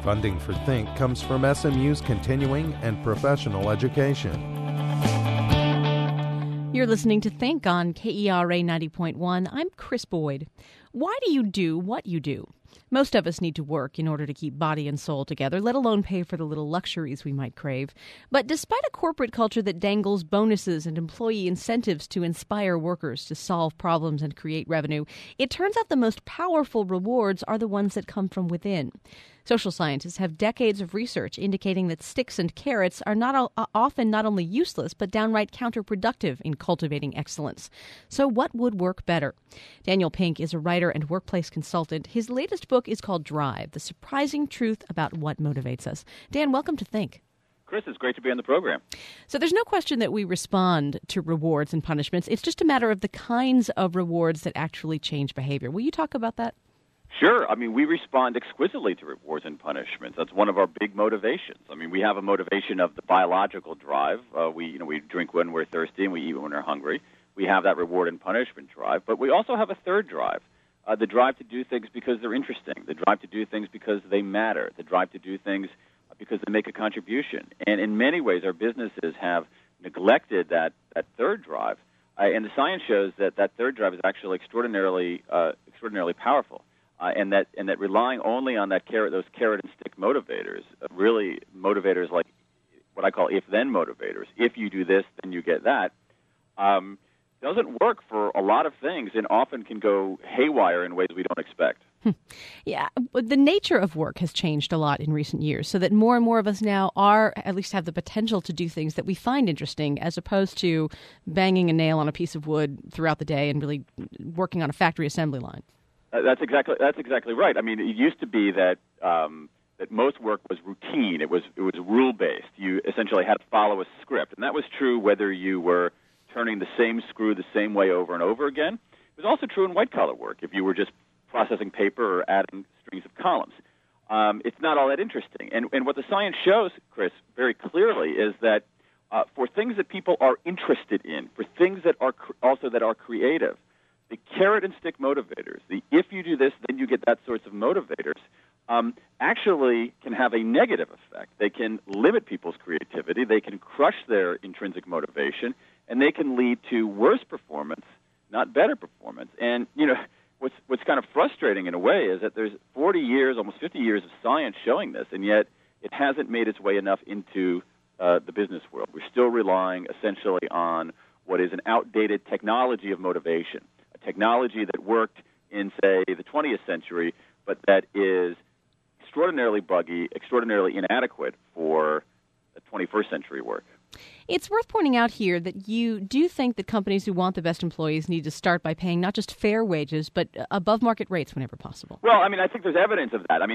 Funding for Think comes from SMU's continuing and professional education. You're listening to Think on KERA 90.1. I'm Chris Boyd. Why do you do what you do? Most of us need to work in order to keep body and soul together, let alone pay for the little luxuries we might crave. But despite a corporate culture that dangles bonuses and employee incentives to inspire workers to solve problems and create revenue, it turns out the most powerful rewards are the ones that come from within. Social scientists have decades of research indicating that sticks and carrots are often not only useless, but downright counterproductive in cultivating excellence. So what would work better? Daniel Pink is a writer and workplace consultant. His latest book is called Drive, The Surprising Truth About What Motivates Us. Dan, welcome to Think. Chris, it's great to be on the program. So there's no question that we respond to rewards and punishments. It's just a matter of the kinds of rewards that actually change behavior. Will you talk about that? Sure. I mean, we respond exquisitely to rewards and punishments. That's one of our big motivations. I mean, we have a motivation of the biological drive. We drink when we're thirsty and we eat when we're hungry. We have that reward and punishment drive. But we also have a third drive, the drive to do things because they're interesting, the drive to do things because they matter, the drive to do things because they make a contribution. And in many ways, our businesses have neglected that third drive. And the science shows that third drive is actually extraordinarily powerful. And that relying only on those carrot and stick motivators, really motivators like what I call if-then motivators, if you do this, then you get that, doesn't work for a lot of things and often can go haywire in ways we don't expect. Yeah, the nature of work has changed a lot in recent years, so that more and more of us now at least have the potential to do things that we find interesting, as opposed to banging a nail on a piece of wood throughout the day and really working on a factory assembly line. That's exactly right. I mean, it used to be that most work was routine. It was rule based. You essentially had to follow a script, and that was true whether you were turning the same screw the same way over and over again. It was also true in white collar work. If you were just processing paper or adding strings of columns, it's not all that interesting. And what the science shows, Chris, very clearly is that for things that people are interested in, for things that are that are creative, the carrot and stick motivators, the if you do this, then you get that sorts of motivators, actually can have a negative effect. They can limit people's creativity, they can crush their intrinsic motivation, and they can lead to worse performance, not better performance. And, what's kind of frustrating in a way is that there's 40 years, almost 50 years of science showing this, and yet it hasn't made its way enough into the business world. We're still relying essentially on what is an outdated technology of motivation. Technology that worked in, say, the 20th century, but that is extraordinarily buggy, extraordinarily inadequate for the 21st century work. It's worth pointing out here that you do think that companies who want the best employees need to start by paying not just fair wages, but above market rates whenever possible. Well, I mean, I think there's evidence of that.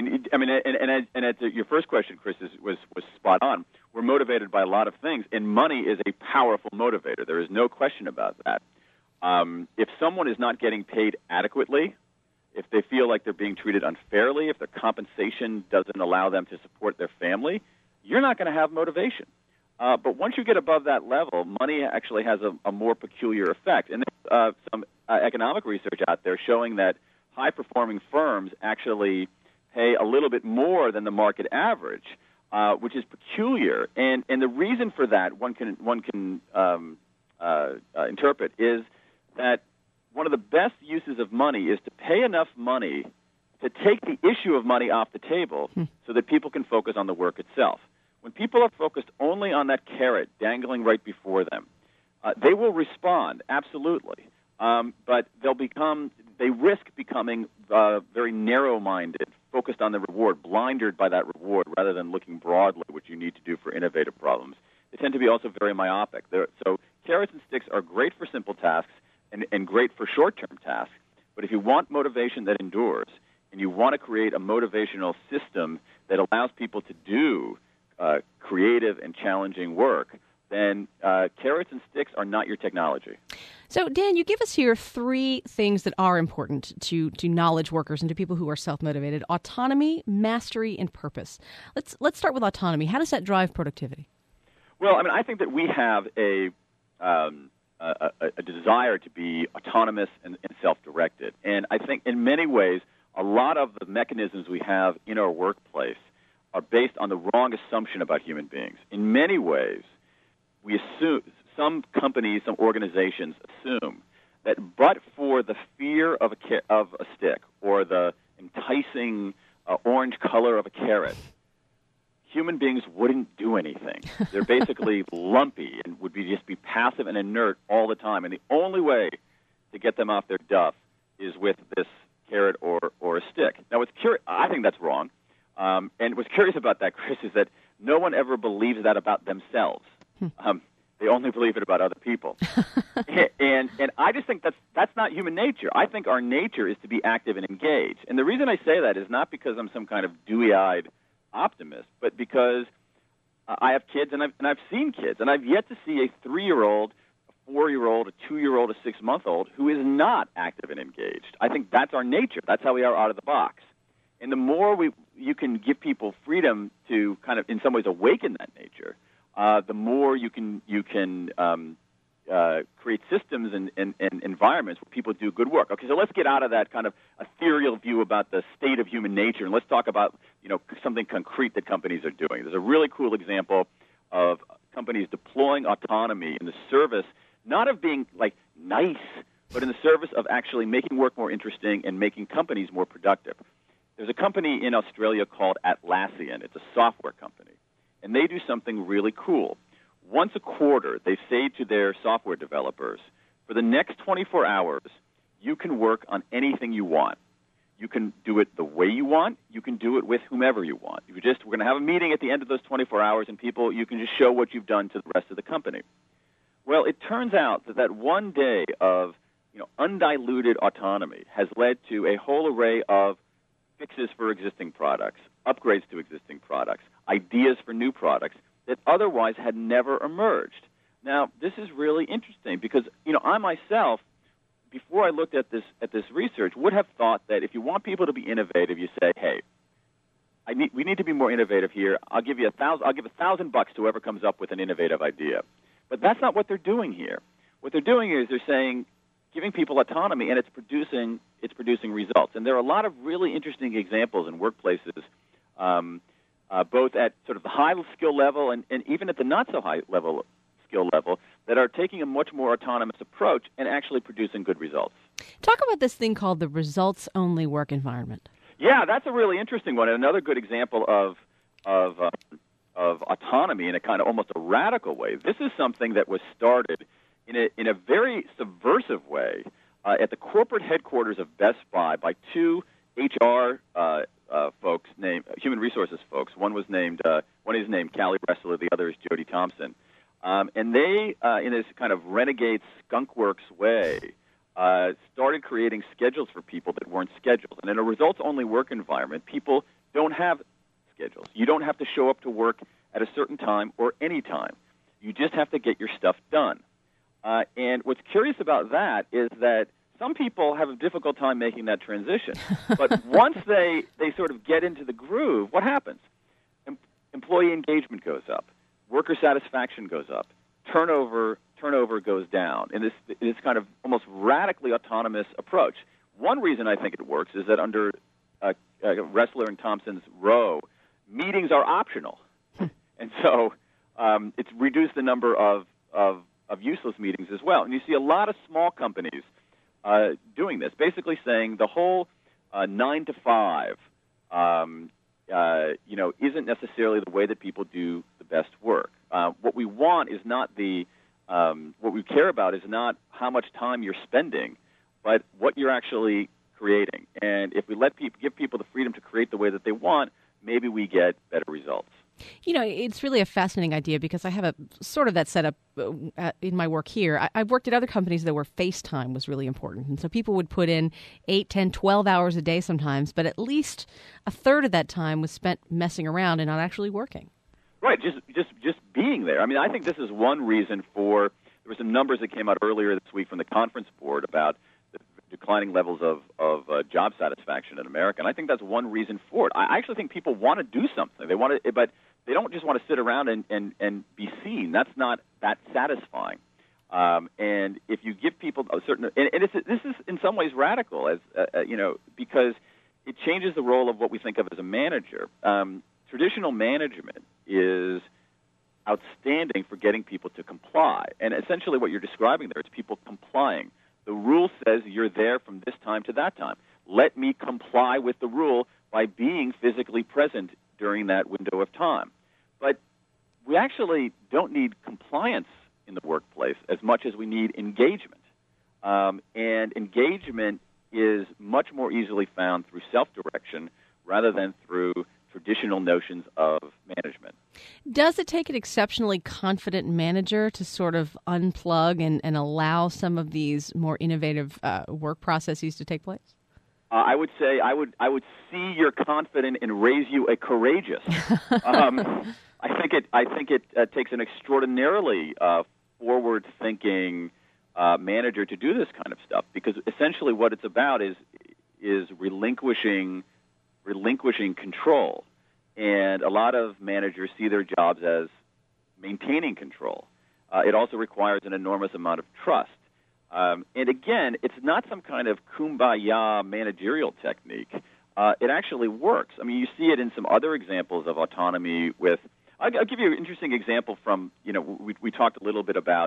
Your first question, Chris, was spot on. We're motivated by a lot of things, and money is a powerful motivator. There is no question about that. If someone is not getting paid adequately, if they feel like they're being treated unfairly, if their compensation doesn't allow them to support their family, you're not going to have motivation. But once you get above that level, money actually has a more peculiar effect. And there's some economic research out there showing that high-performing firms actually pay a little bit more than the market average, which is peculiar. And the reason for that one can interpret is that one of the best uses of money is to pay enough money to take the issue of money off the table so that people can focus on the work itself. When people are focused only on that carrot dangling right before them, they will respond, absolutely. But they risk becoming very narrow-minded, focused on the reward, blinded by that reward rather than looking broadly, which you need to do for innovative problems. They tend to be also very myopic. So carrots and sticks are great for simple tasks and great for short-term tasks. But if you want motivation that endures and you want to create a motivational system that allows people to do creative and challenging work, then carrots and sticks are not your technology. So, Dan, you give us here 3 things that are important to knowledge workers and to people who are self-motivated: autonomy, mastery, and purpose. Let's start with autonomy. How does that drive productivity? Well, I mean, I think that we have a desire to be autonomous and self-directed. And I think in many ways, a lot of the mechanisms we have in our workplace are based on the wrong assumption about human beings. In many ways, we assume, some companies, some organizations assume that but for the fear of a stick or the enticing orange color of a carrot, human beings wouldn't do anything. They're basically lumpy and would just be passive and inert all the time. And the only way to get them off their duff is with this carrot or a stick. Now, I think that's wrong. And what's curious about that, Chris, is that no one ever believes that about themselves. They only believe it about other people. and I just think that's not human nature. I think our nature is to be active and engaged. And the reason I say that is not because I'm some kind of dewy-eyed optimist, but because I have kids and I've seen kids, and I've yet to see a 3-year-old, a 4-year-old, a 2-year-old, a 6-month-old who is not active and engaged. I think that's our nature. That's how we are out of the box. And the more you can give people freedom to kind of, in some ways, awaken that nature, the more you can create systems and environments where people do good work. Okay, so let's get out of that kind of ethereal view about the state of human nature, and let's talk about something concrete that companies are doing. There's a really cool example of companies deploying autonomy in the service, not of being like nice, but in the service of actually making work more interesting and making companies more productive. There's a company in Australia called Atlassian. It's a software company, and they do something really cool. Once a quarter, they say to their software developers, for the next 24 hours, you can work on anything you want. You can do it the way you want. You can do it with whomever you want. We're going to have a meeting at the end of those 24 hours, and you can just show what you've done to the rest of the company. Well, it turns out that one day of undiluted autonomy has led to a whole array of fixes for existing products, upgrades to existing products, ideas for new products that otherwise had never emerged. Now, this is really interesting because, I myself, before I looked at this research, would have thought that if you want people to be innovative, you say, hey, we need to be more innovative here. I'll give $1,000 to whoever comes up with an innovative idea. But that's not what they're doing here. What they're doing is they're saying, giving people autonomy, and it's producing results. And there are a lot of really interesting examples in workplaces, both at sort of the high skill level and even at the not so high skill level, that are taking a much more autonomous approach and actually producing good results. Talk about this thing called the results-only work environment. Yeah, that's a really interesting one. And another good example of autonomy in a kind of almost a radical way. This is something that was started in a very subversive way at the corporate headquarters of Best Buy by two HR folks named human resources folks. One is named Callie Ressler, the other is Jody Thompson, and they, in this kind of renegade skunkworks way, started creating schedules for people that weren't scheduled. And in a results-only work environment, people don't have schedules. You don't have to show up to work at a certain time or any time. You just have to get your stuff done. And what's curious about that is that some people have a difficult time making that transition. But once they sort of get into the groove, what happens? Employee engagement goes up. Worker satisfaction goes up. Turnover goes down in this kind of almost radically autonomous approach. One reason I think it works is that under Ressler and Thompson's row, meetings are optional. And so it's reduced the number of useless meetings as well. And you see a lot of small companies doing this, basically saying the whole 9 to 5, isn't necessarily the way that people do the best work. What we want is not what we care about is not how much time you're spending, but what you're actually creating. And if we give people the freedom to create the way that they want, maybe we get better results. It's really a fascinating idea because I have a sort of that setup in my work here. I've worked at other companies that where FaceTime was really important. And so people would put in 8, 10, 12 hours a day sometimes, but at least a third of that time was spent messing around and not actually working. Right, just being there. I mean, I think this is one reason there were some numbers that came out earlier this week from the Conference Board about the declining levels of job satisfaction in America. And I think that's one reason for it. I actually think people want to do something. They want to, but they don't just want to sit around and be seen. That's not that satisfying. And if you give people a certain, this is in some ways radical, because it changes the role of what we think of as a manager. traditional management is outstanding for getting people to comply. And essentially what you're describing there is people complying. The rule says you're there from this time to that time. Let me comply with the rule by being physically present during that window of time. But we actually don't need compliance in the workplace as much as we need engagement. And engagement is much more easily found through self-direction rather than through traditional notions of management. Does it take an exceptionally confident manager to sort of unplug and allow some of these more innovative work processes to take place? I would say I would see you're confident and raise you a courageous. I think it takes an extraordinarily forward-thinking manager to do this kind of stuff, because essentially what it's about is relinquishing control. And a lot of managers see their jobs as maintaining control. It also requires an enormous amount of trust. And again, it's not some kind of kumbaya managerial technique. It actually works. I mean, you see it in some other examples of autonomy with, I'll give you an interesting example from, we talked a little bit about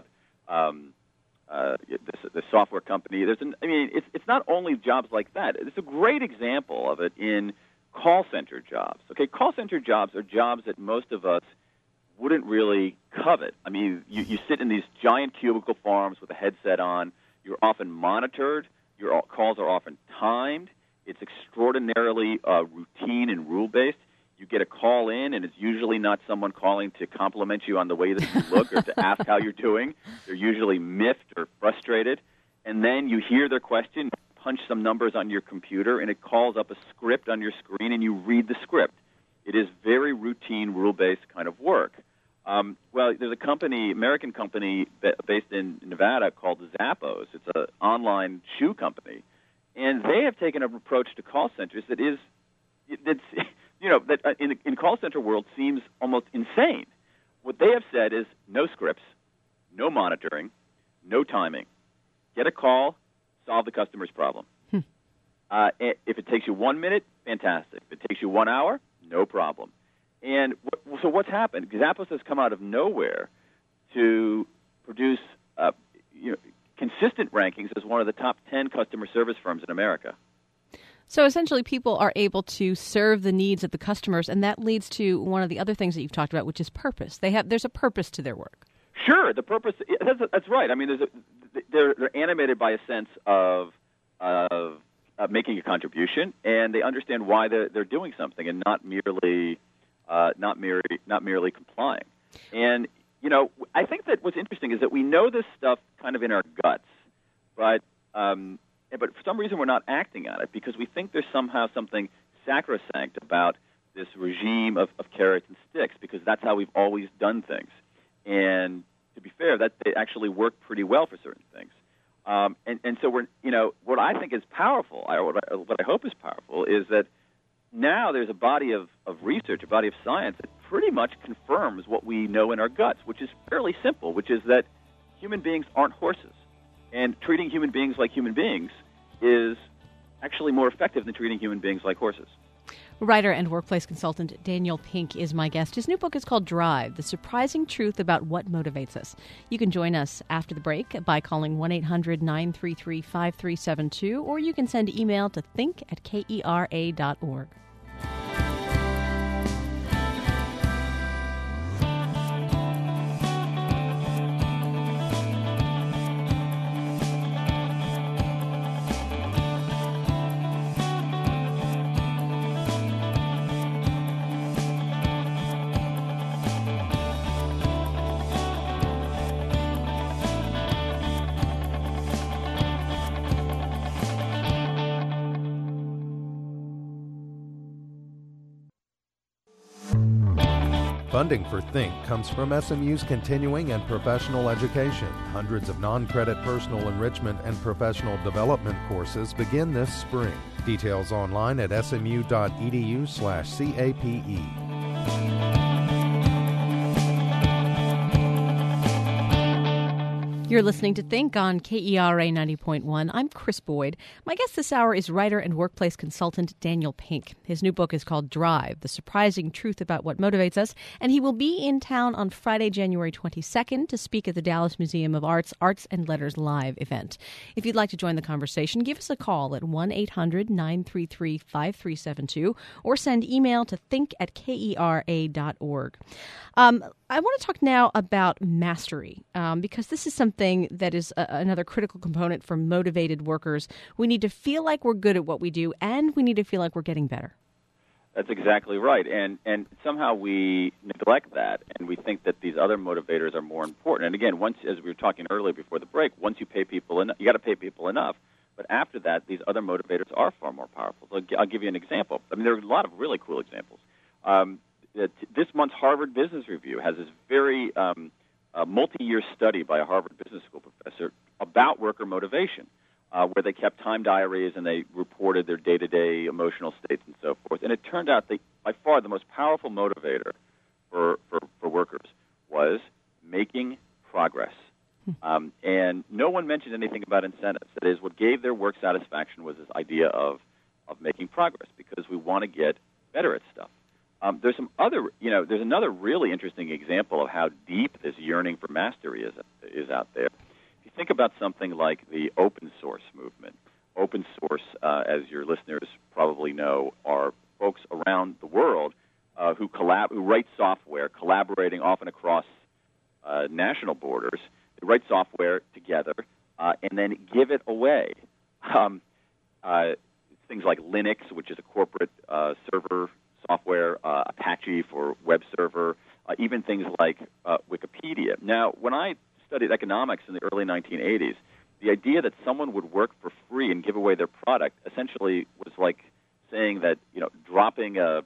the software company. It's not only jobs like that. It's a great example of it in call center jobs. Okay, call center jobs are jobs that most of us wouldn't really covet. I mean, you sit in these giant cubicle farms with a headset on. You're often monitored. Your calls are often timed. It's extraordinarily routine and rule-based. You get a call in, and it's usually not someone calling to compliment you on the way that you look or to ask how you're doing. They're usually miffed or frustrated. And then you hear their question, punch some numbers on your computer, and it calls up a script on your screen, and you read the script. It is very routine, rule-based kind of work. Well, there's a company, American company based in Nevada called Zappos. It's an online shoe company, and they have taken an approach to call centers that in call center world seems almost insane. What they have said is no scripts, no monitoring, no timing. Get a call, solve the customer's problem. If it takes you 1 minute, fantastic. If it takes you 1 hour, no problem. And so what's happened? Zappos has come out of nowhere to produce consistent rankings as one of the top 10 customer service firms in America. So essentially people are able to serve the needs of the customers, and that leads to one of the other things that you've talked about, which is purpose. There's a purpose to their work. Sure, the purpose, that's right. I mean, they're animated by a sense of making a contribution, and they understand why they're doing something and not merely complying. And I think that what's interesting is that we know this stuff kind of in our guts, but for some reason we're not acting on it because we think there's somehow something sacrosanct about this regime of carrots and sticks, because that's how we've always done things. And to be fair, that they actually work pretty well for certain things. And so what I think is powerful, what I hope is powerful, is that now there's a body of research, a body of science that pretty much confirms what we know in our guts, which is fairly simple, which is that human beings aren't horses. And treating human beings like human beings is actually more effective than treating human beings like horses. Writer and workplace consultant Daniel Pink is my guest. His new book is called Drive, The Surprising Truth About What Motivates Us. You can join us after the break by calling 1-800-933-5372, or you can send email to think@kera.org. Funding for Think comes from SMU's continuing and professional education. Hundreds of non-credit personal enrichment and professional development courses begin this spring. Details online at smu.edu/CAPE. You're listening to Think on KERA 90.1. I'm Chris Boyd. My guest this hour is writer and workplace consultant Daniel Pink. His new book is called Drive, The Surprising Truth About What Motivates Us, and he will be in town on Friday, January 22nd to speak at the Dallas Museum of Arts and Letters Live event. If you'd like to join the conversation, give us a call at 1-800-933-5372 or send email to think@kera.org. I want to talk now about mastery, because this is something that is another critical component for motivated workers. We need to feel like we're good at what we do, and we need to feel like we're getting better. That's exactly right, and somehow we neglect that, and we think that these other motivators are more important. And again, once, as we were talking earlier before the break, once you pay people enough, you got to pay people enough. But after that, these other motivators are far more powerful. So I'll give you an example. I mean, there are a lot of really cool examples. This month's Harvard Business Review has this very multi-year study by a Harvard Business School professor about worker motivation, where they kept time diaries and they reported their day-to-day emotional states and so forth. And it turned out that by far the most powerful motivator for workers was making progress. And no one mentioned anything about incentives. That is, what gave their work satisfaction was this idea of making progress, because we want to get better at stuff. There's another really interesting example of how deep this yearning for mastery is out there. If you think about something like the open source movement, open source, as your listeners probably know, are folks around the world who write software, collaborating often across national borders. They write software together and then give it away. Things like Linux, which is a corporate server software, Apache for web server, even things like Wikipedia. Now, when I studied economics in the early 1980s, the idea that someone would work for free and give away their product essentially was like saying that, dropping a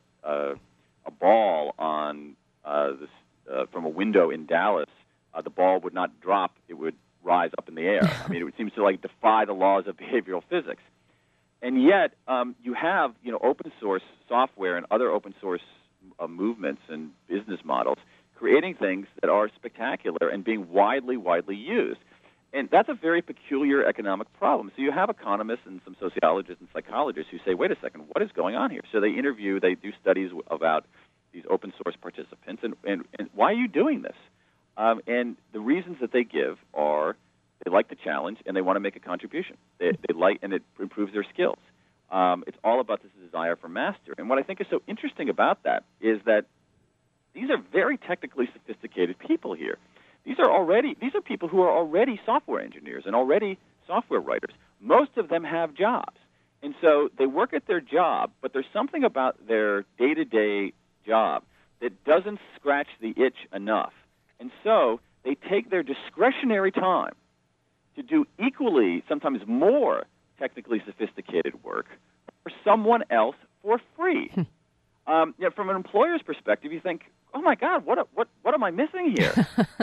ball on from a window in Dallas, the ball would not drop; it would rise up in the air. I mean, it seems to defy the laws of behavioral physics. And yet, you have open source software and other open source movements and business models creating things that are spectacular and being widely used. And that's a very peculiar economic problem. So you have economists and some sociologists and psychologists who say, wait a second, what is going on here? So they do studies about these open source participants, and why are you doing this? And the reasons that they give are they like the challenge and they want to make a contribution. They like, and it improves their skills. It's all about this desire for mastery. And what I think is so interesting about that is that these are very technically sophisticated people here. These are people who are already software engineers and already software writers. Most of them have jobs. And so they work at their job, but there's something about their day-to-day job that doesn't scratch the itch enough. And so they take their discretionary time to do equally, sometimes more, technically sophisticated work for someone else for free. From an employer's perspective, you think, oh my God, what am I missing here?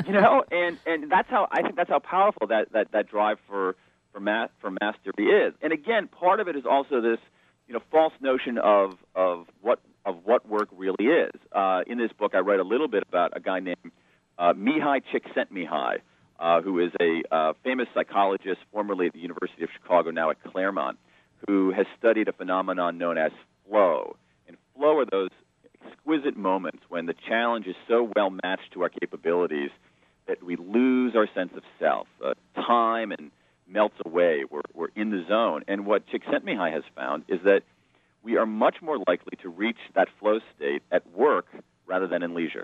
And that's how I think that's how powerful that drive for mastery is. And again, part of it is also this false notion of what work really is. In this book, I write a little bit about a guy named Mihai Csikszentmihalyi, who is a famous psychologist, formerly at the University of Chicago, now at Claremont, who has studied a phenomenon known as flow. And flow are those exquisite moments when the challenge is so well matched to our capabilities that we lose our sense of self. Time and melts away. We're in the zone. And what Csikszentmihalyi has found is that we are much more likely to reach that flow state at work rather than in leisure.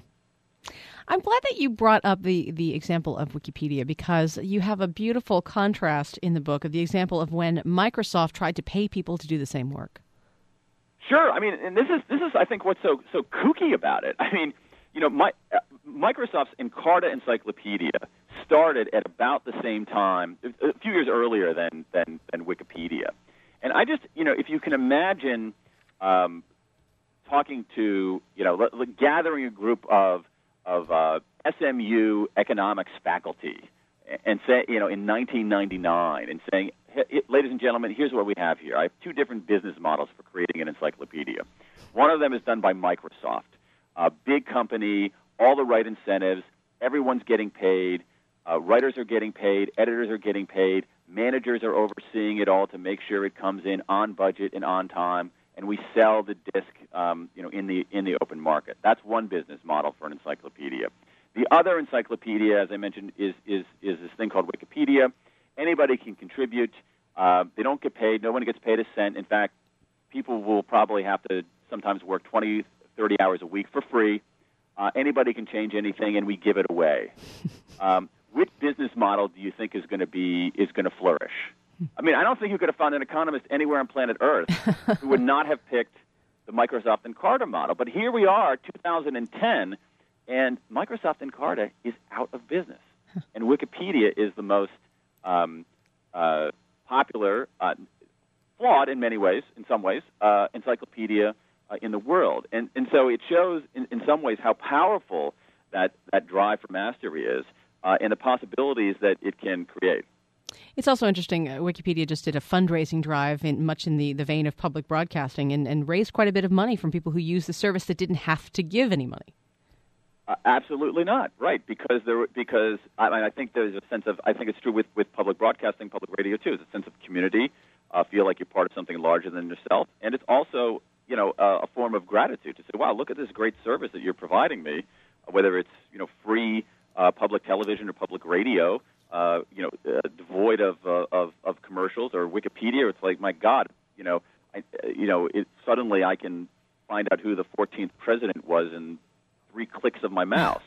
I'm glad that you brought up the example of Wikipedia, because you have a beautiful contrast in the book of the example of when Microsoft tried to pay people to do the same work. Sure. I mean, and this is I think what's so kooky about it. I mean, Microsoft's Encarta Encyclopedia started at about the same time, a few years earlier than Wikipedia. And I just, if you can imagine talking to, gathering a group of SMU economics faculty and say, in 1999, and saying, hey, ladies and gentlemen, here's what we have here. I have two different business models for creating an encyclopedia. One of them is done by Microsoft, a big company, all the right incentives, everyone's getting paid. Writers are getting paid, editors are getting paid, managers are overseeing it all to make sure it comes in on budget and on time, and we sell the disc, in the open market. That's one business model for an encyclopedia. The other encyclopedia, as I mentioned, is this thing called Wikipedia. Anybody can contribute. They don't get paid. No one gets paid a cent. In fact, people will probably have to sometimes work 20, 30 hours a week for free. Anybody can change anything, and we give it away. Which business model do you think is going to flourish? I mean, I don't think you could have found an economist anywhere on planet Earth who would not have picked the Microsoft Encarta model. But here we are, 2010, and Microsoft Encarta is out of business, and Wikipedia is the most popular, flawed in many ways, in some ways, encyclopedia in the world. And so it shows in some ways how powerful that drive for mastery is and the possibilities that it can create. It's also interesting, Wikipedia just did a fundraising drive much in the vein of public broadcasting and raised quite a bit of money from people who use the service that didn't have to give any money. Absolutely not, right? Because I think there's a sense of, I think it's true with public broadcasting, public radio too. There's a sense of community, feel like you're part of something larger than yourself, and it's also a form of gratitude to say, wow, look at this great service that you're providing me, whether it's free public television or public radio, devoid of commercials, or Wikipedia. It's like, my God, suddenly I can find out who the 14th president was in 3 clicks of my mouse,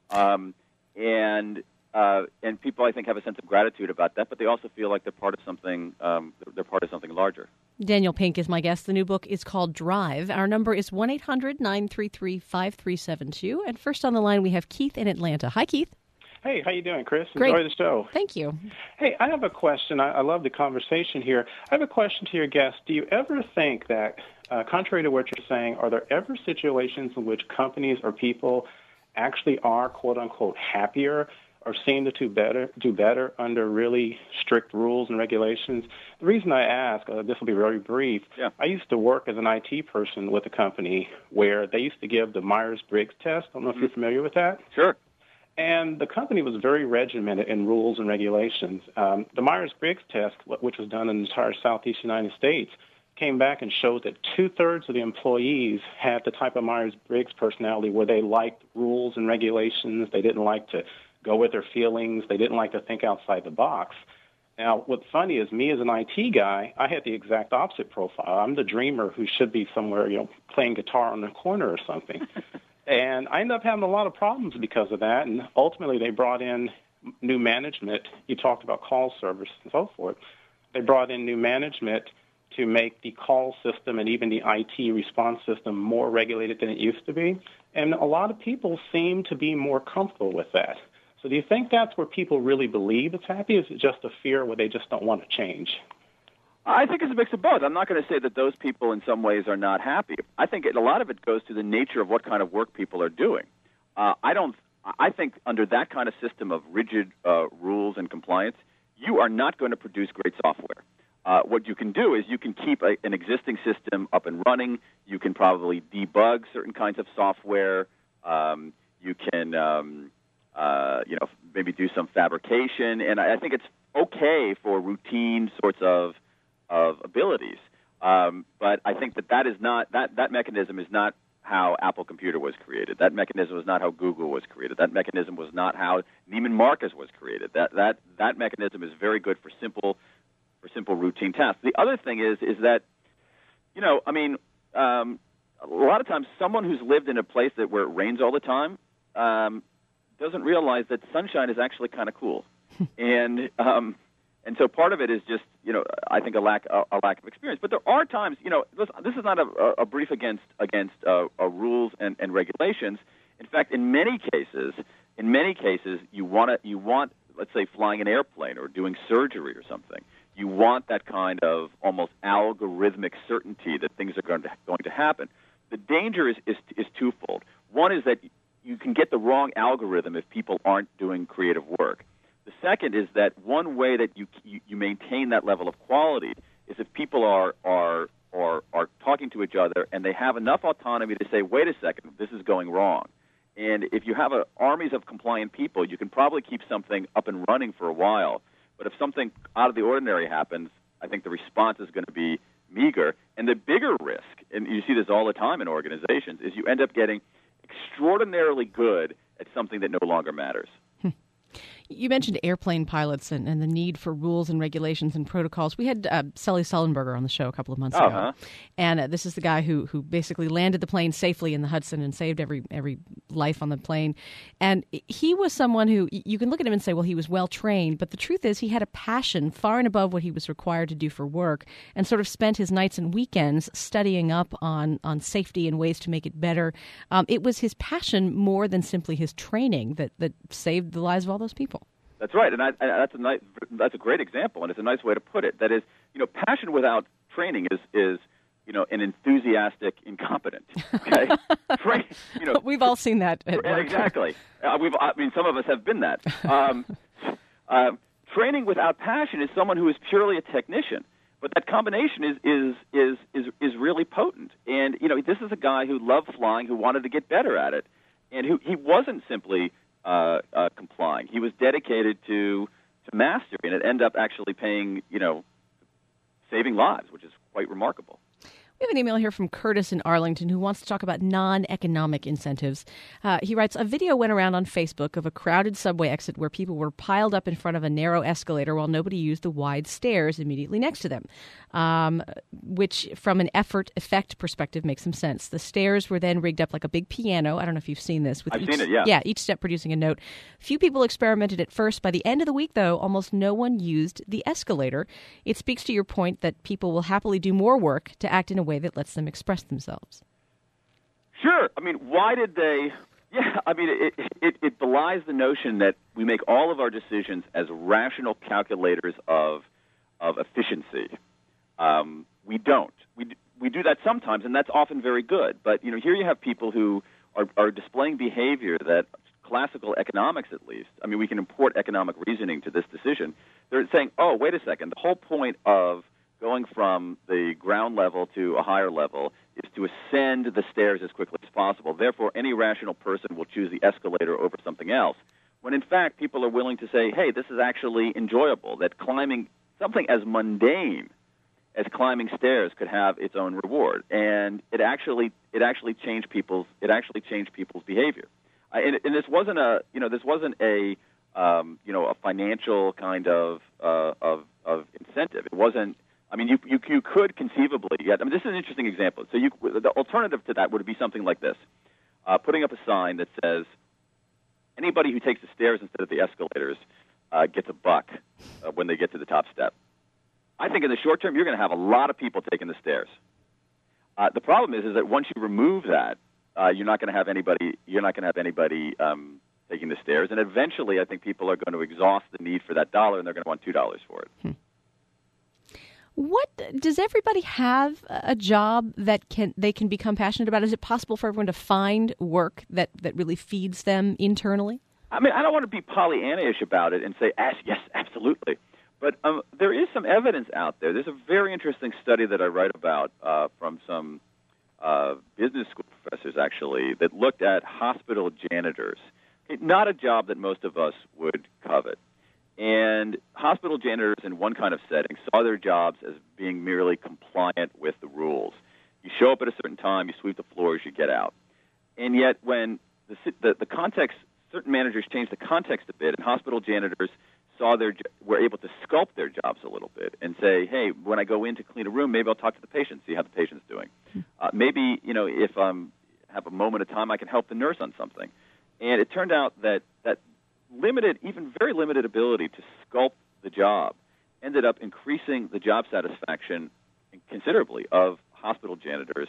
and people, I think, have a sense of gratitude about that, but they also feel like they're part of something. They're part of something larger. Daniel Pink is my guest. The new book is called Drive. Our number is 1-800-933-5372. And first on the line, we have Keith in Atlanta. Hi, Keith. Hey, how you doing, Chris? Great. Enjoy the show. Thank you. Hey, I have a question. I love the conversation here. I have a question to your guest. Do you ever think that, contrary to what you're saying, are there ever situations in which companies or people actually are, quote-unquote, happier or seem to do better under really strict rules and regulations? The reason I ask, this will be very brief, I used to work as an IT person with a company where they used to give the Myers-Briggs test. I don't know if you're familiar with that. Sure. And the company was very regimented in rules and regulations. The Myers-Briggs test, which was done in the entire southeast United States, came back and showed that 2/3 of the employees had the type of Myers-Briggs personality where they liked rules and regulations. They didn't like to go with their feelings. They didn't like to think outside the box. Now, what's funny is me as an IT guy, I had the exact opposite profile. I'm the dreamer who should be somewhere, playing guitar on the corner or something. And I ended up having a lot of problems because of that, and ultimately they brought in new management. You talked about call service and so forth. They brought in new management to make the call system and even the IT response system more regulated than it used to be. And a lot of people seem to be more comfortable with that. So do you think that's where people really believe it's happy? Is it just a fear where they just don't want to change? I think it's a mix of both. I'm not going to say that those people in some ways are not happy. I think a lot of it goes to the nature of what kind of work people are doing. I think under that kind of system of rigid rules and compliance, you are not going to produce great software. What you can do is you can keep an existing system up and running. You can probably debug certain kinds of software. You can maybe do some fabrication, and I think it's okay for routine sorts of abilities. But I think that is not that mechanism is not how Apple Computer was created. That mechanism was not how Google was created. That mechanism was not how Neiman Marcus was created. That mechanism is very good for simple routine tasks. The other thing is that a lot of times someone who's lived in a place where it rains all the time doesn't realize that sunshine is actually kind of cool, and so part of it is just I think a lack of experience. But there are times this is not a brief against rules and regulations. In fact, in many cases you want let's say flying an airplane or doing surgery or something. You want that kind of almost algorithmic certainty that things are going to happen. The danger is twofold. One is that you can get the wrong algorithm if people aren't doing creative work. The second is that one way that you maintain that level of quality is if people are talking to each other and they have enough autonomy to say, wait a second, this is going wrong. And if you have armies of compliant people, you can probably keep something up and running for a while. But if something out of the ordinary happens, I think the response is going to be meager. And the bigger risk, and you see this all the time in organizations, is you end up getting extraordinarily good at something that no longer matters. You mentioned airplane pilots and the need for rules and regulations and protocols. We had Sully Sullenberger on the show a couple of months ago. And this is the guy who basically landed the plane safely in the Hudson and saved every life on the plane. And he was someone who, you can look at him and say, well, he was well-trained. But the truth is he had a passion far and above what he was required to do for work and sort of spent his nights and weekends studying up on safety and ways to make it better. It was his passion more than simply his training that saved the lives of all those people. That's right, and that's a great example, and it's a nice way to put it. That is, passion without training is an enthusiastic incompetent. Okay, we've all seen that. Exactly. Some of us have been that. Training without passion is someone who is purely a technician, but that combination is really potent. And this is a guy who loved flying, who wanted to get better at it, and he wasn't simply complying. He was dedicated to mastery, and it ended up actually saving lives, which is quite remarkable. We have an email here from Curtis in Arlington who wants to talk about non-economic incentives. He writes, a video went around on Facebook of a crowded subway exit where people were piled up in front of a narrow escalator while nobody used the wide stairs immediately next to them, which from an effect perspective makes some sense. The stairs were then rigged up like a big piano. I don't know if you've seen this. I've seen it, yeah. Yeah, each step producing a note. Few people experimented at first. By the end of the week, though, almost no one used the escalator. It speaks to your point that people will happily do more work to act in a way that lets them express themselves. Sure. Why did they? Yeah, it belies the notion that we make all of our decisions as rational calculators of efficiency. We don't. We do that sometimes, and that's often very good. But here you have people who are displaying behavior that classical economics, at least. We can import economic reasoning to this decision. They're saying, oh, wait a second. The whole point of going from the ground level to a higher level is to ascend the stairs as quickly as possible. Therefore, any rational person will choose the escalator over something else. When in fact, people are willing to say, hey, this is actually enjoyable, that climbing something as mundane as climbing stairs could have its own reward. And it actually changed people's behavior. And this wasn't a financial kind of incentive. It wasn't. You could conceivably get. This is an interesting example. So the alternative to that would be something like this: putting up a sign that says, "Anybody who takes the stairs instead of the escalators gets $1 when they get to the top step." I think in the short term, you're going to have a lot of people taking the stairs. The problem is that once you remove that, you're not going to have anybody. You're not going to have anybody taking the stairs, and eventually, I think people are going to exhaust the need for that $1, and they're going to want $2 for it. What does everybody have a job that they can become passionate about? Is it possible for everyone to find work that really feeds them internally? I don't want to be Pollyanna-ish about it and say, yes, absolutely. But there is some evidence out there. There's a very interesting study that I write about from some business school professors, actually, that looked at hospital janitors. Not a job that most of us would covet. And hospital janitors in one kind of setting saw their jobs as being merely compliant with the rules. You show up at a certain time, you sweep the floors, you get out. And yet when the context, certain managers changed the context a bit, and hospital janitors were able to sculpt their jobs a little bit and say, hey, when I go in to clean a room, maybe I'll talk to the patient, see how the patient's doing. Maybe, if I have a moment of time, I can help the nurse on something. And it turned out that limited, even very limited ability to sculpt the job ended up increasing the job satisfaction considerably of hospital janitors,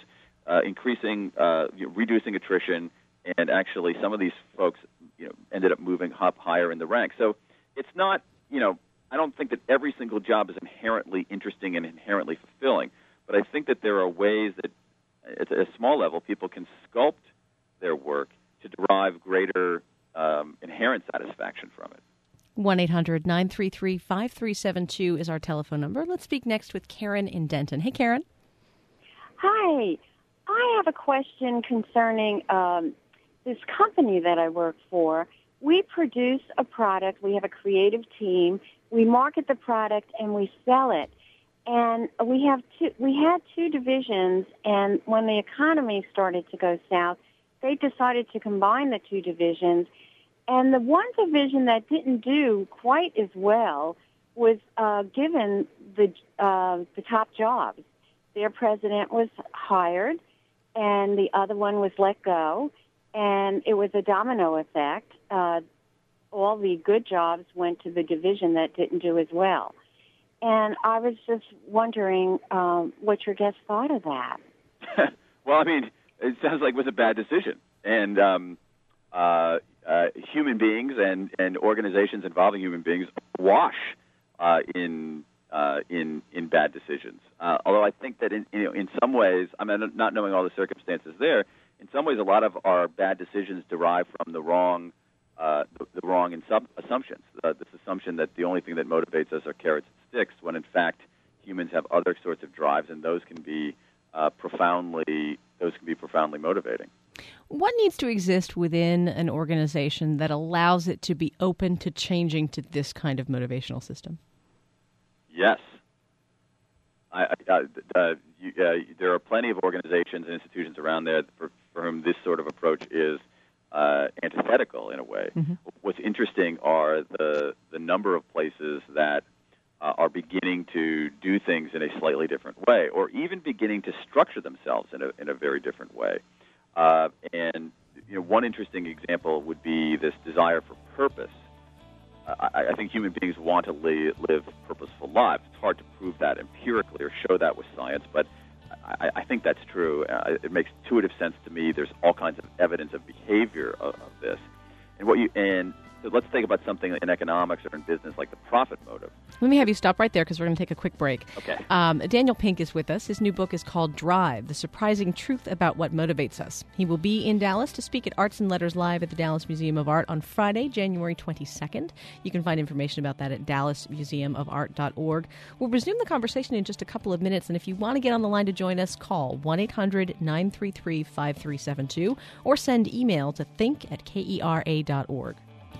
reducing attrition, and actually some of these folks, ended up moving up higher in the ranks. So it's not, I don't think that every single job is inherently interesting and inherently fulfilling, but I think that there are ways that at a small level people can sculpt their work to derive greater inherent satisfaction from it. 1-800-933-5372 is our telephone number. Let's speak next with Karen in Denton. Hey, Karen. Hi. I have a question concerning this company that I work for, we produce a product. We have a creative team. We market the product and we sell it. And we had two divisions, and when the economy started to go south, they decided to combine the two divisions. And the one division that didn't do quite as well was given the top jobs. Their president was hired, and the other one was let go, and it was a domino effect. All the good jobs went to the division that didn't do as well. And I was just wondering what your guest thought of that. Well, I mean, it sounds like it was a bad decision. And human beings and organizations involving human beings wash in bad decisions. Although I think that in some ways, I mean, not knowing all the circumstances there, in some ways a lot of our bad decisions derive from the wrong assumptions. This assumption that the only thing that motivates us are carrots and sticks, when in fact humans have other sorts of drives, and those can be profoundly motivating. What needs to exist within an organization that allows it to be open to changing to this kind of motivational system? Yes. There are plenty of organizations and institutions around there for whom this sort of approach is antithetical in a way. Mm-hmm. What's interesting are the number of places that are beginning to do things in a slightly different way, or even beginning to structure themselves in a very different way. And one interesting example would be this desire for purpose. I think human beings want to live purposeful lives. It's hard to prove that empirically or show that with science, but I think that's true. It makes intuitive sense to me. There's all kinds of evidence of behavior of this. So let's think about something in economics or in business like the profit motive. Let me have you stop right there because we're going to take a quick break. Okay. Daniel Pink is with us. His new book is called Drive, The Surprising Truth About What Motivates Us. He will be in Dallas to speak at Arts and Letters Live at the Dallas Museum of Art on Friday, January 22nd. You can find information about that at dallasmuseumofart.org. We'll resume the conversation in just a couple of minutes, and if you want to get on the line to join us, call 1-800-933-5372 or send email to think@kera.org.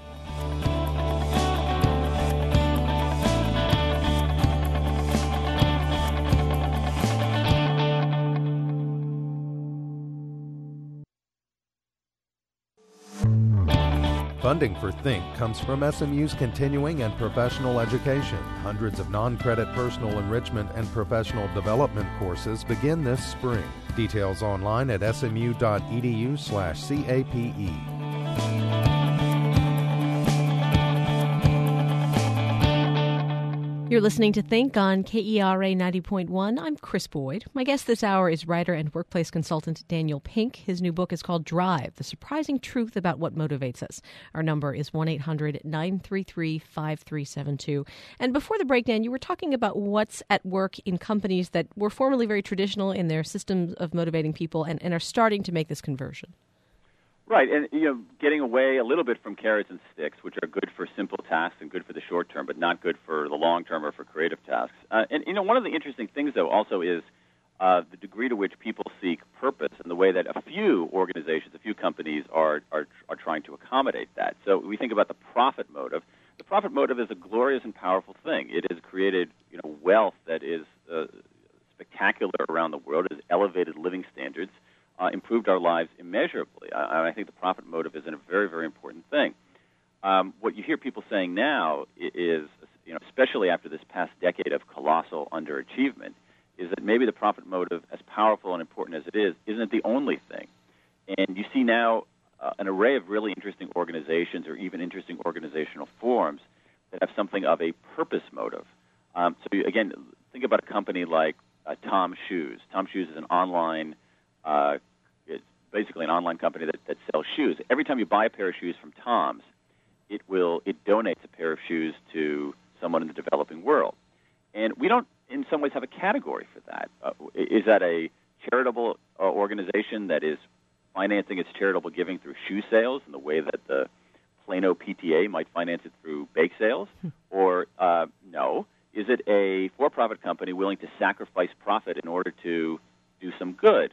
Funding for Think comes from SMU's continuing and professional education. Hundreds of non-credit personal enrichment and professional development courses begin this spring. Details online at smu.edu/CAPE. You're listening to Think on KERA 90.1. I'm Chris Boyd. My guest this hour is writer and workplace consultant Daniel Pink. His new book is called Drive, The Surprising Truth About What Motivates Us. Our number is 1-800-933-5372. And before the break, Dan, you were talking about what's at work in companies that were formerly very traditional in their systems of motivating people and are starting to make this conversion. Right, and getting away a little bit from carrots and sticks, which are good for simple tasks and good for the short term, but not good for the long term or for creative tasks. And one of the interesting things, though, also is the degree to which people seek purpose and the way that a few organizations, a few companies are trying to accommodate that. So we think about the profit motive. The profit motive is a glorious and powerful thing. It has created wealth that is spectacular around the world. It has elevated living standards. Improved our lives immeasurably. I think the profit motive is a very, very important thing. What you hear people saying now is, especially after this past decade of colossal underachievement, is that maybe the profit motive, as powerful and important as it is, isn't the only thing. And you see now an array of really interesting organizations or even interesting organizational forms that have something of a purpose motive. Again, think about a company like Tom Shoes. Tom Shoes is an online it's basically an online company that sells shoes. Every time you buy a pair of shoes from Tom's, it donates a pair of shoes to someone in the developing world. And we don't, in some ways, have a category for that. Is that a charitable organization that is financing its charitable giving through shoe sales in the way that the Plano PTA might finance it through bake sales? Or no, is it a for-profit company willing to sacrifice profit in order to do some good?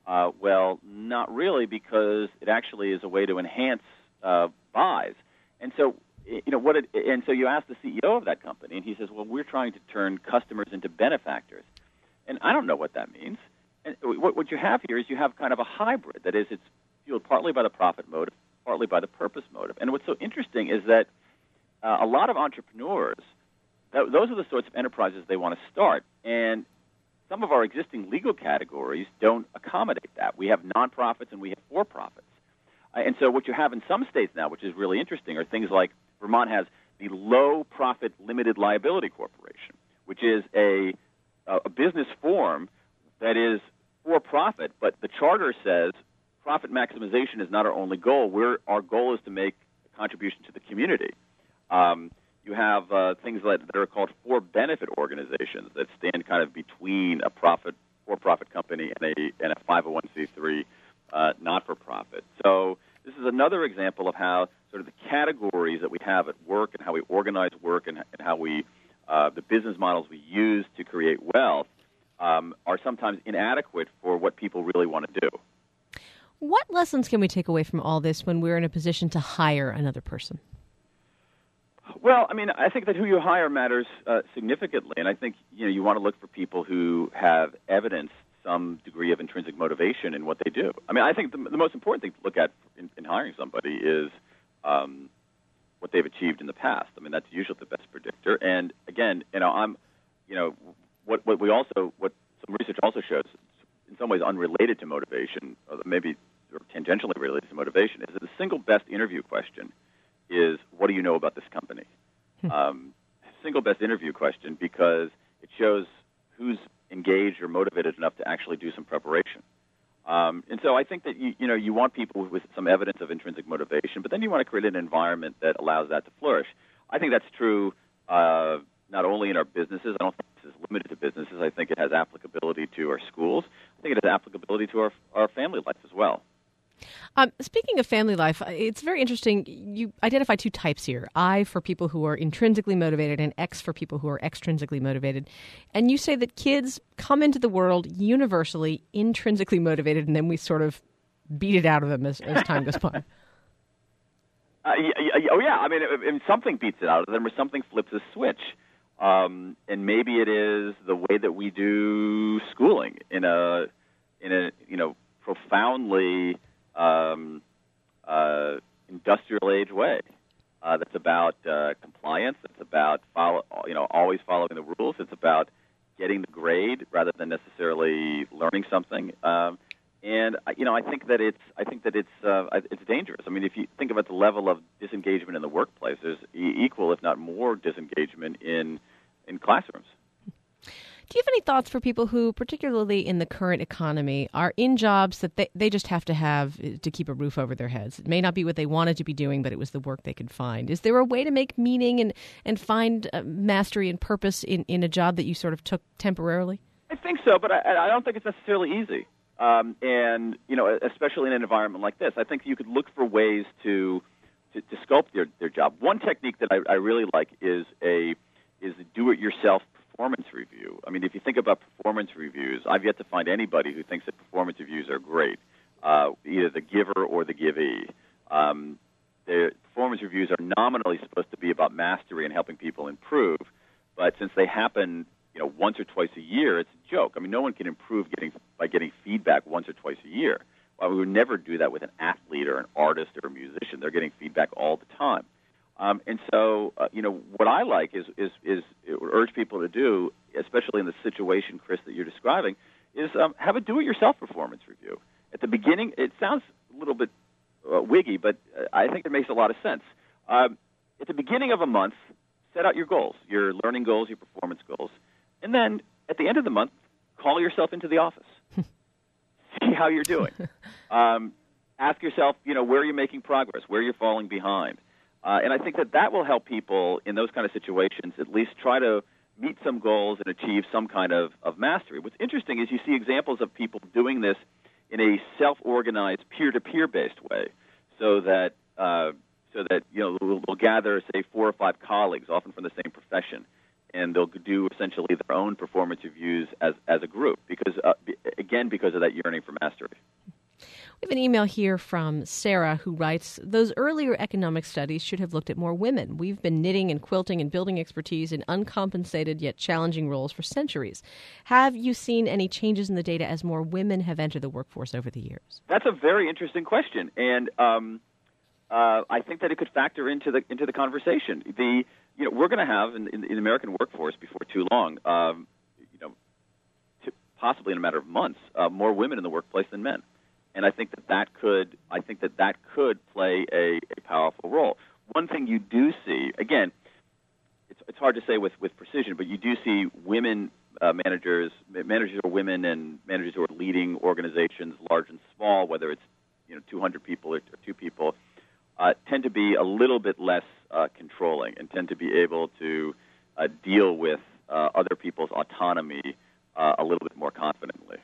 Well, not really, because it actually is a way to enhance buys. And so, and so you ask the CEO of that company, and he says, well, we're trying to turn customers into benefactors. And I don't know what that means. And what you have here is you have kind of a hybrid. That is, it's fueled partly by the profit motive, partly by the purpose motive. And what's so interesting is that a lot of entrepreneurs, those are the sorts of enterprises they want to start. And some of our existing legal categories don't accommodate that. We have nonprofits and we have for-profits. And so what you have in some states now, which is really interesting, are things like Vermont has the Low Profit Limited Liability Corporation, which is a business form that is for profit, but the charter says profit maximization is not our only goal. Our goal is to make a contribution to the community. You have things that are called for-benefit organizations that stand kind of between a for-profit company and a 501c3 not-for-profit. So this is another example of how sort of the categories that we have at work and how we organize work and how we the business models we use to create wealth are sometimes inadequate for what people really want to do. What lessons can we take away from all this when we're in a position to hire another person? Well, I mean, I think that who you hire matters significantly, and I think you want to look for people who have evidenced some degree of intrinsic motivation in what they do. I mean, I think the most important thing to look at in hiring somebody is what they've achieved in the past. I mean, that's usually the best predictor. And again, what some research also shows, in some ways unrelated to motivation, or maybe or tangentially related to motivation, is that the single best interview question is, what do you know about this company? Single best interview question, because it shows who's engaged or motivated enough to actually do some preparation. And so I think that you want people with some evidence of intrinsic motivation, but then you want to create an environment that allows that to flourish. I think that's true not only in our businesses. I don't think this is limited to businesses. I think it has applicability to our schools. I think it has applicability to our family life as well. Speaking of family life, it's very interesting. You identify two types here. I for people who are intrinsically motivated and X for people who are extrinsically motivated. And you say that kids come into the world universally intrinsically motivated, and then we sort of beat it out of them as time goes by. Yeah. I mean, something beats it out of them, or something flips a switch. And maybe it is the way that we do schooling in a profoundly industrial age way. That's about compliance. That's about always following the rules. It's about getting the grade rather than necessarily learning something. And I think that it's dangerous. I mean, if you think about the level of disengagement in the workplace, there's equal, if not more, disengagement in classrooms. Do you have any thoughts for people who, particularly in the current economy, are in jobs that they just have to keep a roof over their heads? It may not be what they wanted to be doing, but it was the work they could find. Is there a way to make meaning and find mastery and purpose in a job that you sort of took temporarily? I think so, but I don't think it's necessarily easy. And especially in an environment like this, I think you could look for ways to sculpt their job. One technique that I really like is a do-it-yourself performance review. I mean, if you think about performance reviews, I've yet to find anybody who thinks that performance reviews are great, either the giver or the givee. The performance reviews are nominally supposed to be about mastery and helping people improve, but since they happen once or twice a year, it's a joke. I mean, no one can improve by getting feedback once or twice a year. Well, we would never do that with an athlete or an artist or a musician. They're getting feedback all the time. And so, what I like is urge people to do, especially in the situation, Chris, that you're describing, is have a do-it-yourself performance review. At the beginning, it sounds a little bit wiggy, but I think it makes a lot of sense. At the beginning of a month, set out your goals, your learning goals, your performance goals, and then at the end of the month, call yourself into the office. See how you're doing. Ask yourself, where you're making progress, where you're falling behind. And I think that will help people in those kind of situations at least try to meet some goals and achieve some kind of mastery. What's interesting is you see examples of people doing this in a self-organized, peer-to-peer based way, so that we'll gather, say, 4 or 5 colleagues, often from the same profession, and they'll do essentially their own performance reviews as a group because of that yearning for mastery. We have an email here from Sarah who writes, those earlier economic studies should have looked at more women. We've been knitting and quilting and building expertise in uncompensated yet challenging roles for centuries. Have you seen any changes in the data as more women have entered the workforce over the years? That's a very interesting question, and I think that it could factor into the conversation. We're going to have in the American workforce before too long, possibly in a matter of months, more women in the workplace than men. And I think that could play a powerful role. One thing you do see, again, it's hard to say with precision, but you do see women managers who are women and managers who are leading organizations, large and small, whether it's 200 people or 2 people, tend to be a little bit less controlling and tend to be able to deal with other people's autonomy a little bit more confidently.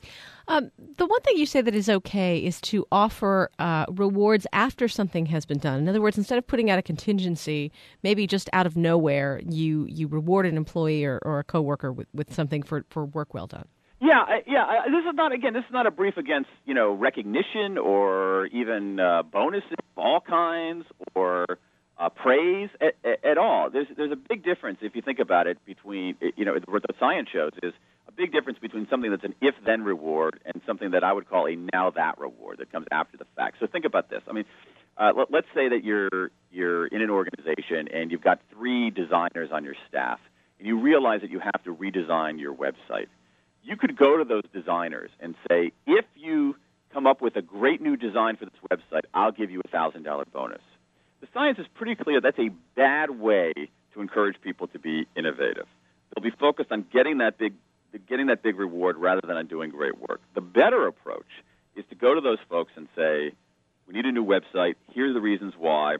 The one thing you say that is okay is to offer rewards after something has been done. In other words, instead of putting out a contingency, maybe just out of nowhere, you reward an employee or a coworker with something for work well done. Yeah. This is not a brief against recognition or even bonuses of all kinds or praise at all. There's a big difference if you think about it between what the science shows is a big difference between something that's an if-then reward and something that I would call a now-that reward that comes after the fact. So think about this. I mean, let's say that you're in an organization and you've got 3 designers on your staff, and you realize that you have to redesign your website. You could go to those designers and say, if you come up with a great new design for this website, I'll give you a $1,000 bonus. The science is pretty clear that's a bad way to encourage people to be innovative. They'll be focused on getting that big reward rather than on doing great work. The better approach is to go to those folks and say, we need a new website. Here are the reasons why.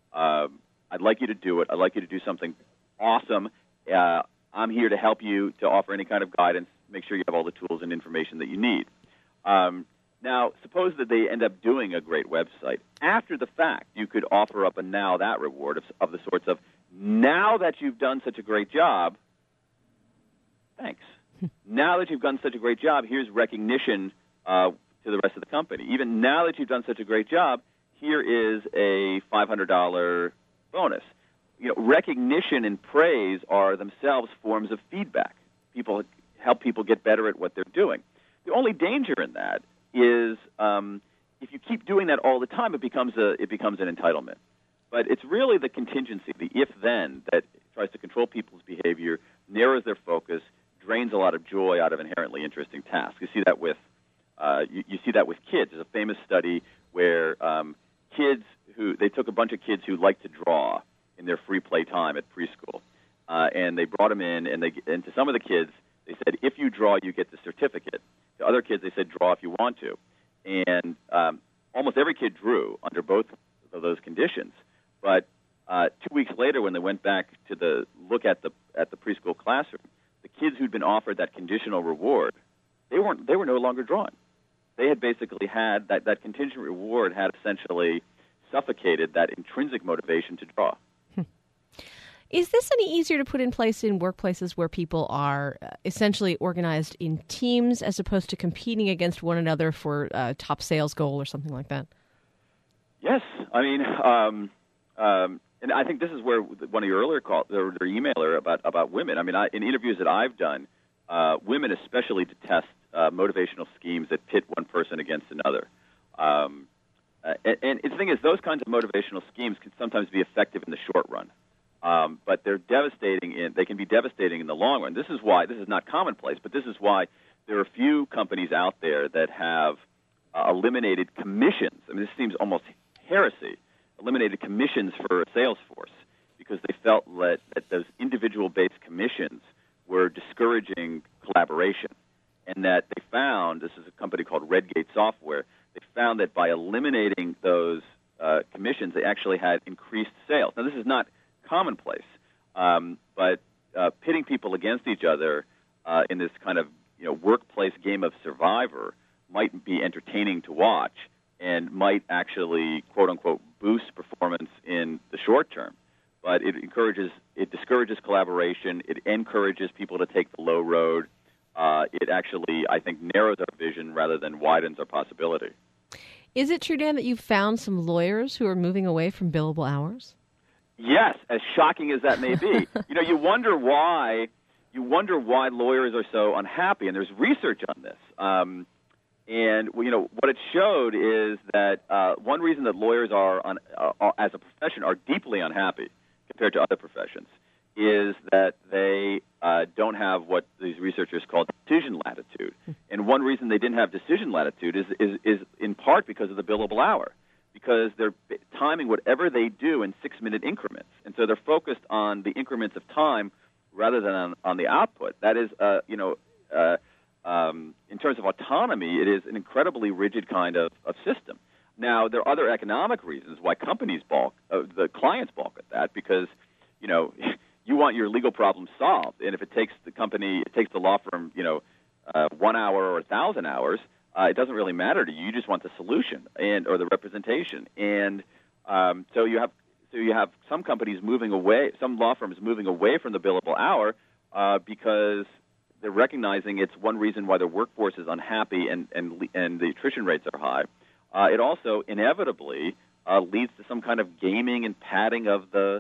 I'd like you to do it. I'd like you to do something awesome. I'm here to help you, to offer any kind of guidance, make sure you have all the tools and information that you need. Now, suppose that they end up doing a great website. After the fact, you could offer up a now-that reward of the sorts of, now that you've done such a great job, thanks. Now that you've done such a great job, here's recognition to the rest of the company. Even now that you've done such a great job, here is a $500 bonus. Recognition and praise are themselves forms of feedback. People help people get better at what they're doing. The only danger in that is if you keep doing that all the time, it becomes an entitlement. But it's really the contingency, the if-then, that tries to control people's behavior, narrows their focus, drains a lot of joy out of inherently interesting tasks. You see that with kids. There's a famous study where they took a bunch of kids who like to draw in their free play time at preschool, and they brought them in, and to some of the kids they said, if you draw, you get the certificate. To other kids they said, draw if you want to, and almost every kid drew under both of those conditions. But 2 weeks later, when they went back to look at the preschool classroom, the kids who'd been offered that conditional reward, they were no longer drawing. They had basically had that contingent reward had essentially suffocated that intrinsic motivation to draw. Is this any easier to put in place in workplaces where people are essentially organized in teams as opposed to competing against one another for a top sales goal or something like that? Yes. I mean, and I think this is where one of your earlier their emailer about women. I mean, in interviews that I've done, women especially detest motivational schemes that pit one person against another. And the thing is, those kinds of motivational schemes can sometimes be effective in the short run. But they're devastating. They can be devastating in the long run. This is why this is not commonplace, but this is why there are a few companies out there that have eliminated commissions. I mean, this seems almost heresy. Eliminated commissions for a sales force because they felt that those individual-based commissions were discouraging collaboration, and that they found, this is a company called Redgate Software, they found that by eliminating those commissions, they actually had increased sales. Now, this is not commonplace, but pitting people against each other in this kind of workplace game of survivor might be entertaining to watch and might actually, quote-unquote, boost performance in the short term. but it discourages collaboration. It encourages people to take the low road. It actually, I think, narrows our vision rather than widens our possibility. Is it true, Dan, that you've found some lawyers who are moving away from billable hours? Yes, as shocking as that may be. You wonder why lawyers are so unhappy, and there's research on this. And what it showed is that one reason that lawyers are as a profession are deeply unhappy compared to other professions is that they don't have what these researchers call decision latitude. And one reason they didn't have decision latitude is in part because of the billable hour, because they're timing whatever they do in 6-minute increments. And so they're focused on the increments of time rather than on the output. That is, in terms of autonomy, it is an incredibly rigid kind of system. Now, there are other economic reasons why companies the clients balk at that, because, you want your legal problem solved, and if it takes the law firm, 1 hour or 1,000 hours, it doesn't really matter to you. You just want the solution or the representation, and so you have some companies moving away, some law firms moving away from the billable hour because they're recognizing it's one reason why their workforce is unhappy and the attrition rates are high. It also inevitably leads to some kind of gaming and padding of the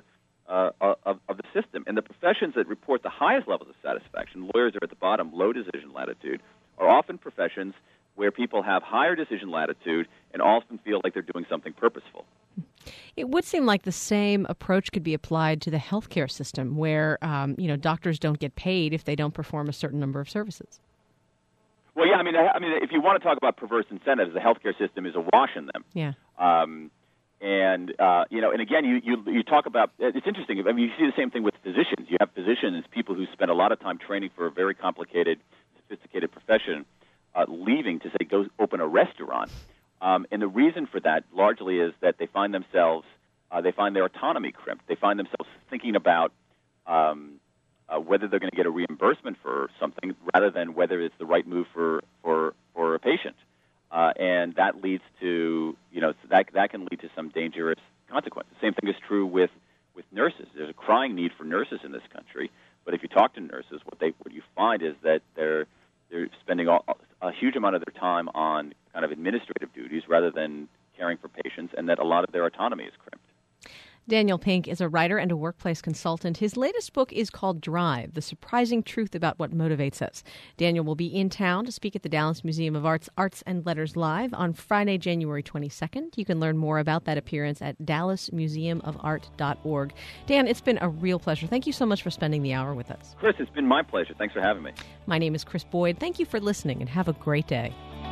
system. And the professions that report the highest levels of satisfaction, lawyers are at the bottom, low decision latitude, are often professions where people have higher decision latitude and often feel like they're doing something purposeful. It would seem like the same approach could be applied to the healthcare system, where doctors don't get paid if they don't perform a certain number of services. Well, yeah, I mean, if you want to talk about perverse incentives, the healthcare system is awash in them. Yeah. And again, you talk about, it's interesting. I mean, you see the same thing with physicians. You have physicians, people who spend a lot of time training for a very complicated, sophisticated profession, leaving to, say, go open a restaurant. And the reason for that largely is that they find their autonomy crimped. They find themselves thinking about whether they're going to get a reimbursement for something rather than whether it's the right move for a patient. And that leads to, that can lead to some dangerous consequences. The same thing is true with nurses. There's a crying need for nurses in this country, but if you talk to nurses, what you find is that they're spending a huge amount of their time on kind of administrative duties rather than caring for patients, and that a lot of their autonomy is crimped. Daniel Pink is a writer and a workplace consultant. His latest book is called Drive, The Surprising Truth About What Motivates Us. Daniel will be in town to speak at the Dallas Museum of Arts and Letters Live on Friday, January 22nd. You can learn more about that appearance at dallasmuseumofart.org. Dan, it's been a real pleasure. Thank you so much for spending the hour with us. Chris, it's been my pleasure. Thanks for having me. My name is Chris Boyd. Thank you for listening, and have a great day.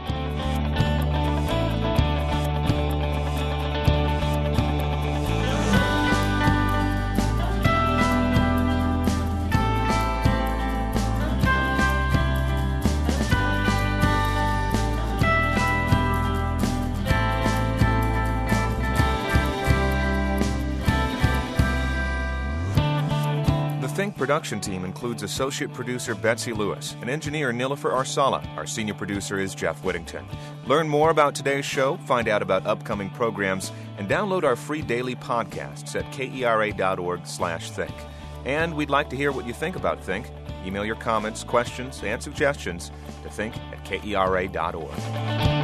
The Think production team includes associate producer Betsy Lewis and engineer Nilofer Arsala. Our senior producer is Jeff Whittington. Learn more about today's show, find out about upcoming programs, and download our free daily podcasts at kera.org/think. And we'd like to hear what you think about Think. Email your comments, questions, and suggestions to think@kera.org.